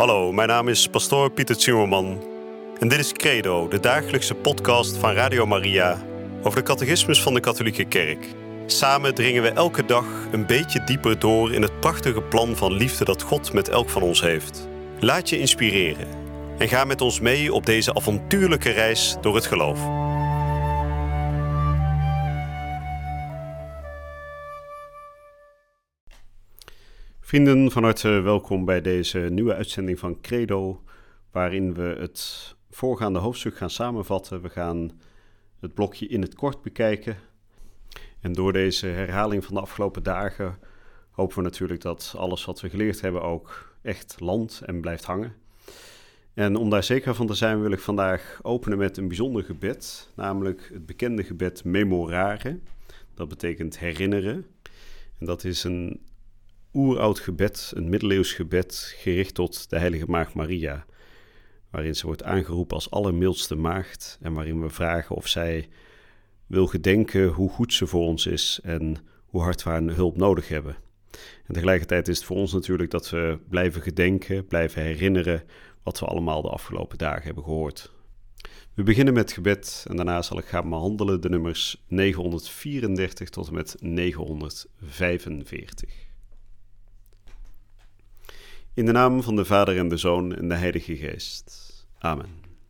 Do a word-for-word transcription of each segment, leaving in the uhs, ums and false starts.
Hallo, mijn naam is pastoor Pieter Zimmerman en dit is Credo, de dagelijkse podcast van Radio Maria over de catechismus van de katholieke kerk. Samen dringen we elke dag een beetje dieper door in het prachtige plan van liefde dat God met elk van ons heeft. Laat je inspireren en ga met ons mee op deze avontuurlijke reis door het geloof. Vrienden, van harte welkom bij deze nieuwe uitzending van Credo, waarin we het voorgaande hoofdstuk gaan samenvatten. We gaan het blokje in het kort bekijken. En door deze herhaling van de afgelopen dagen hopen we natuurlijk dat alles wat we geleerd hebben ook echt landt en blijft hangen. En om daar zeker van te zijn wil ik vandaag openen met een bijzonder gebed, namelijk het bekende gebed Memorare. Dat betekent herinneren. En dat is een oeroud gebed, een middeleeuws gebed gericht tot de heilige maagd Maria, waarin ze wordt aangeroepen als allermildste maagd en waarin we vragen of zij wil gedenken hoe goed ze voor ons is en hoe hard we haar hulp nodig hebben. En tegelijkertijd is het voor ons natuurlijk dat we blijven gedenken, blijven herinneren wat we allemaal de afgelopen dagen hebben gehoord. We beginnen met het gebed en daarna zal ik gaan behandelen de nummers negenhonderdvierendertig tot en met negenhonderdvijfenveertig. In de naam van de Vader en de Zoon en de Heilige Geest. Amen.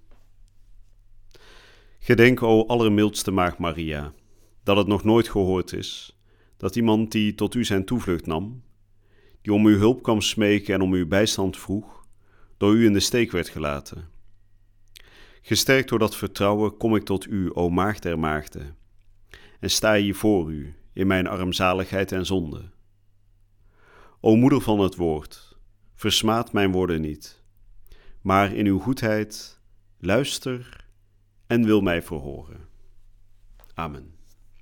Gedenk, o allermildste maagd Maria, dat het nog nooit gehoord is, dat iemand die tot u zijn toevlucht nam, die om uw hulp kwam smeken en om uw bijstand vroeg, door u in de steek werd gelaten. Gesterkt door dat vertrouwen kom ik tot u, o maagd der maagden, en sta hier voor u in mijn armzaligheid en zonde. O moeder van het woord, versmaad mijn woorden niet, maar in uw goedheid luister en wil mij verhoren. Amen.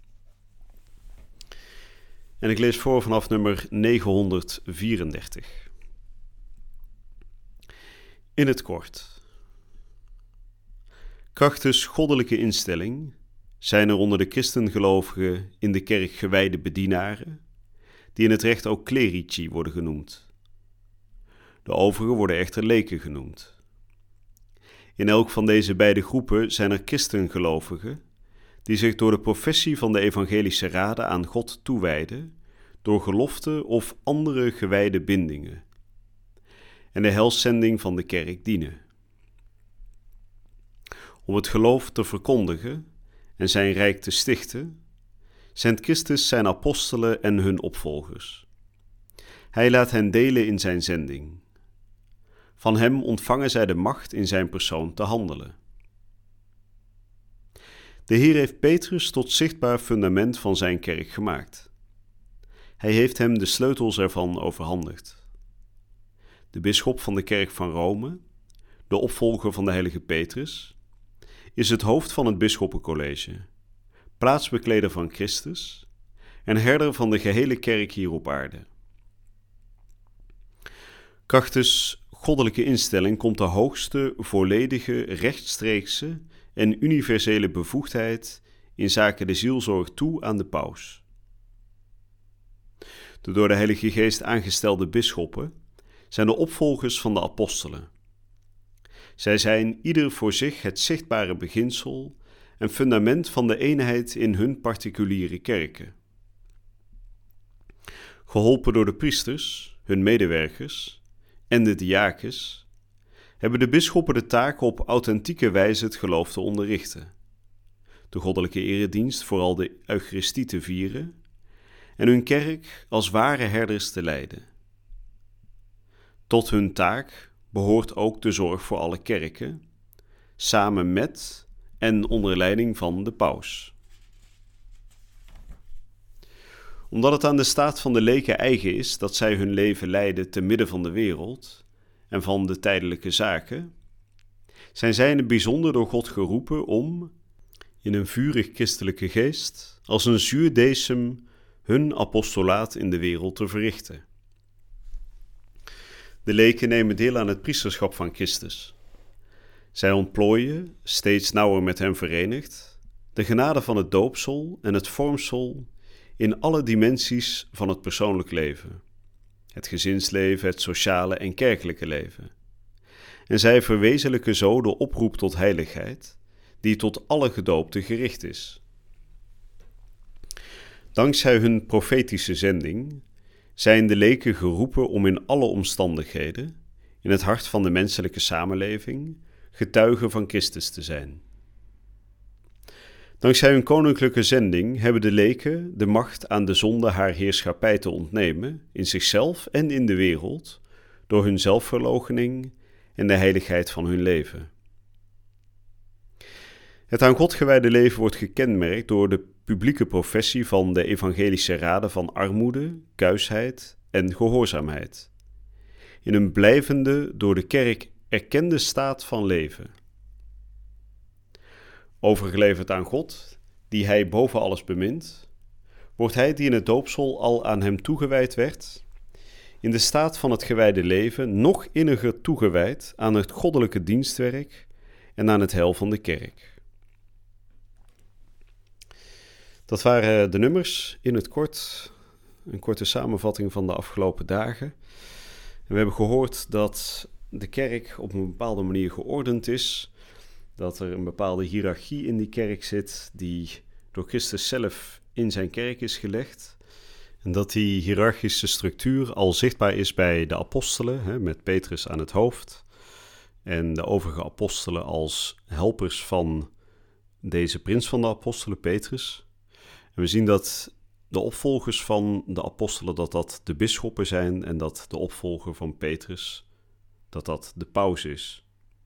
En ik lees voor vanaf nummer negenhonderdvierendertig. In het kort. Krachtens goddelijke instelling zijn er onder de christengelovigen in de kerk gewijde bedienaren, die in het recht ook clerici worden genoemd. De overigen worden echter leken genoemd. In elk van deze beide groepen zijn er christengelovigen die zich door de professie van de evangelische raden aan God toewijden, door gelofte of andere gewijde bindingen, en de helszending van de kerk dienen. Om het geloof te verkondigen en zijn rijk te stichten, zendt Christus zijn apostelen en hun opvolgers. Hij laat hen delen in zijn zending. Van hem ontvangen zij de macht in zijn persoon te handelen. De Heer heeft Petrus tot zichtbaar fundament van zijn kerk gemaakt. Hij heeft hem de sleutels ervan overhandigd. De bisschop van de kerk van Rome, de opvolger van de heilige Petrus, is het hoofd van het bisschoppencollege, plaatsbekleder van Christus en herder van de gehele kerk hier op aarde. Krachtens goddelijke instelling komt de hoogste, volledige, rechtstreekse en universele bevoegdheid in zaken de zielzorg toe aan de paus. De door de Heilige Geest aangestelde bisschoppen zijn de opvolgers van de apostelen. Zij zijn ieder voor zich het zichtbare beginsel en fundament van de eenheid in hun particuliere kerken. Geholpen door de priesters, hun medewerkers en de diakens, hebben de bisschoppen de taak op authentieke wijze het geloof te onderrichten, de goddelijke eredienst vooral de Eucharistie te vieren en hun kerk als ware herders te leiden. Tot hun taak behoort ook de zorg voor alle kerken, samen met en onder leiding van de paus. Omdat het aan de staat van de leken eigen is dat zij hun leven leiden te midden van de wereld en van de tijdelijke zaken, zijn zij in het bijzonder door God geroepen om, in een vurig christelijke geest, als een zuur decem hun apostolaat in de wereld te verrichten. De leken nemen deel aan het priesterschap van Christus. Zij ontplooien, steeds nauwer met hem verenigd, de genade van het doopsel en het vormsel in alle dimensies van het persoonlijk leven, het gezinsleven, het sociale en kerkelijke leven, en zij verwezenlijken zo de oproep tot heiligheid, die tot alle gedoopten gericht is. Dankzij hun profetische zending zijn de leken geroepen om in alle omstandigheden, in het hart van de menselijke samenleving, getuigen van Christus te zijn. Dankzij hun koninklijke zending hebben de leken de macht aan de zonde haar heerschappij te ontnemen, in zichzelf en in de wereld, door hun zelfverloochening en de heiligheid van hun leven. Het aan God gewijde leven wordt gekenmerkt door de publieke professie van de evangelische raden van armoede, kuisheid en gehoorzaamheid, in een blijvende, door de kerk erkende staat van leven. Overgeleverd aan God, die hij boven alles bemint, wordt hij die in het doopsel al aan hem toegewijd werd, in de staat van het gewijde leven nog inniger toegewijd aan het goddelijke dienstwerk en aan het heil van de kerk. Dat waren de nummers in het kort, een korte samenvatting van de afgelopen dagen. En we hebben gehoord dat de kerk op een bepaalde manier geordend is, dat er een bepaalde hiërarchie in die kerk zit die door Christus zelf in zijn kerk is gelegd. En dat die hiërarchische structuur al zichtbaar is bij de apostelen, hè, met Petrus aan het hoofd. En de overige apostelen als helpers van deze prins van de apostelen, Petrus. En we zien dat de opvolgers van de apostelen, dat dat de bisschoppen zijn en dat de opvolger van Petrus, dat dat de paus is.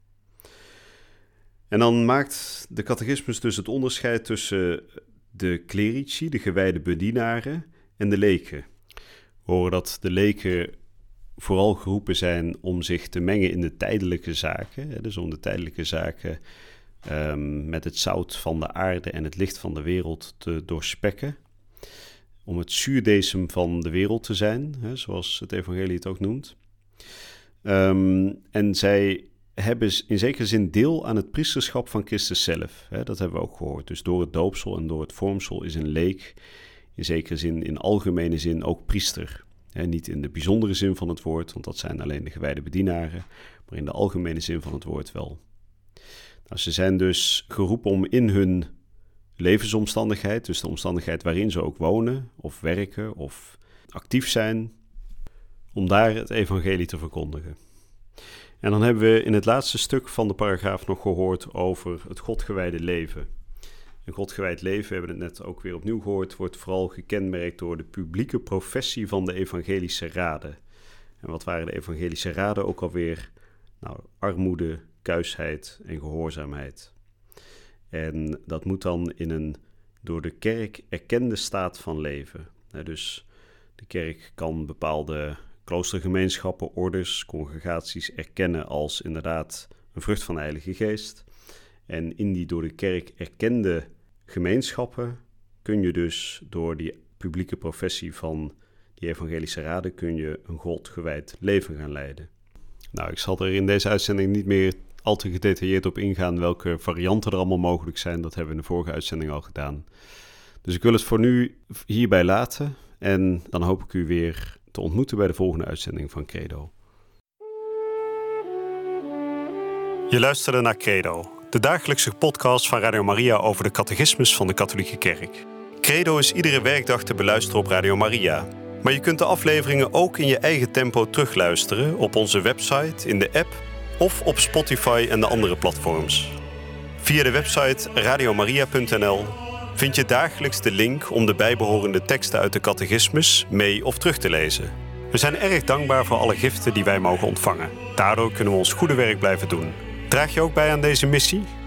En dan maakt de catechismus dus het onderscheid tussen de clerici, de gewijde bedienaren, en de leken. We horen dat de leken vooral geroepen zijn om zich te mengen in de tijdelijke zaken, dus om de tijdelijke zaken um, met het zout van de aarde en het licht van de wereld te doorspekken. Om het zuurdesem van de wereld te zijn, hè, zoals het evangelie het ook noemt. Um, en zij hebben in zekere zin deel aan het priesterschap van Christus zelf. Hè, dat hebben we ook gehoord. Dus door het doopsel en door het vormsel is een leek in zekere zin, in algemene zin ook priester. Hè, niet in de bijzondere zin van het woord, want dat zijn alleen de gewijde bedienaren, maar in de algemene zin van het woord wel. Nou, ze zijn dus geroepen om in hun levensomstandigheid, dus de omstandigheid waarin ze ook wonen of werken of actief zijn, om daar het evangelie te verkondigen. En dan hebben we in het laatste stuk van de paragraaf nog gehoord over het Godgewijde leven. Een Godgewijd leven, we hebben het net ook weer opnieuw gehoord, wordt vooral gekenmerkt door de publieke professie van de evangelische raden. En wat waren de evangelische raden ook alweer? Nou, armoede, kuisheid en gehoorzaamheid. En dat moet dan in een door de kerk erkende staat van leven. Dus de kerk kan bepaalde kloostergemeenschappen, orders, congregaties erkennen als inderdaad een vrucht van de Heilige Geest. En in die door de kerk erkende gemeenschappen kun je dus door die publieke professie van die evangelische raden kun je een Godgewijd leven gaan leiden. Nou, ik zal er in deze uitzending niet meer al te gedetailleerd op ingaan welke varianten er allemaal mogelijk zijn. Dat hebben we in de vorige uitzending al gedaan. Dus ik wil het voor nu hierbij laten en dan hoop ik u weer te ontmoeten bij de volgende uitzending van Credo. Je luisterde naar Credo, de dagelijkse podcast van Radio Maria over de catechismus van de katholieke kerk. Credo is iedere werkdag te beluisteren op Radio Maria. Maar je kunt de afleveringen ook in je eigen tempo terugluisteren op onze website, in de app of op Spotify en de andere platforms. Via de website radiomaria punt n l vind je dagelijks de link om de bijbehorende teksten uit de catechismus mee of terug te lezen. We zijn erg dankbaar voor alle giften die wij mogen ontvangen. Daardoor kunnen we ons goede werk blijven doen. Draag je ook bij aan deze missie?